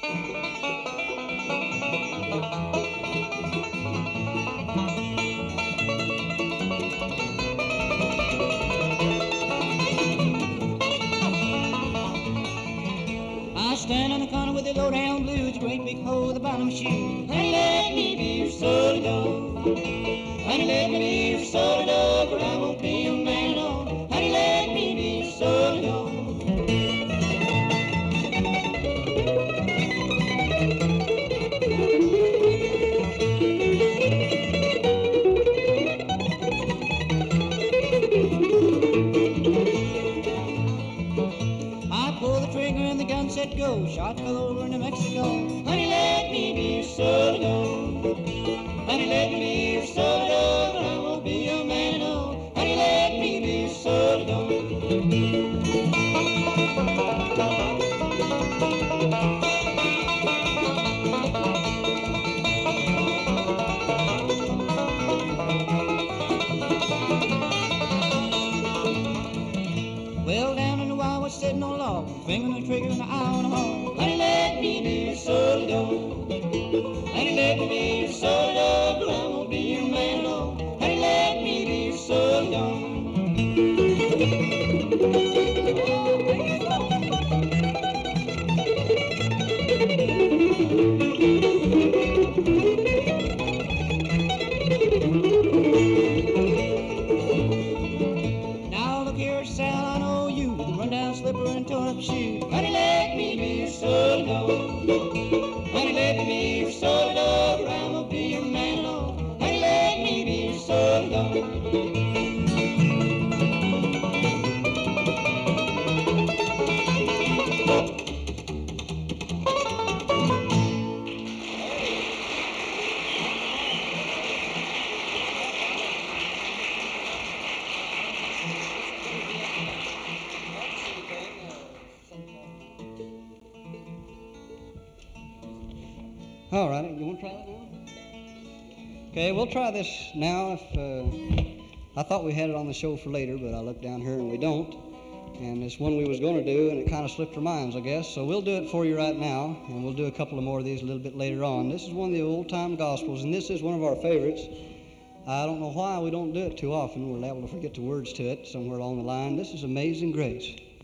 I stand on the corner with the low-down blues, a great big hole at the bottom of my shoe. Honey, let me be your soda dog. Honey, let me be your soda dog, or I won't be your man at all. Honey, let me be your soda dog. I pulled the trigger and the gun said go. Shot fell over in New Mexico. Honey, let me be your soda dog. Honey, let me be your soda dog, but I won't be your man at all. Honey, let me be your soda dog. Well, down in the wild was sitting on a log, finger on the trigger and the eye on the hog. Honey, let me be your soda dog. Honey, let me be your soda dog, but I won't be your man at all. Honey, let me be your soda dog. Now look here, Sal, I know you with a run-down slipper and torn-up shoe. Honey, let me be your soda dog. Honey, let me be your soda dog, or I won't be your man at all. Honey, let me be your soda dog. All right, you want to try that now? Okay, we'll try this now. I thought we had it on the show for later, but I looked down here and we don't. And it's one we was going to do, and it kind of slipped our minds, I guess. So we'll do it for you right now, and we'll do a couple of more of these a little bit later on. This is one of the old-time gospels, and this is one of our favorites. I don't know why we don't do it too often. We're liable to forget the words to it somewhere along the line. This is Amazing Grace.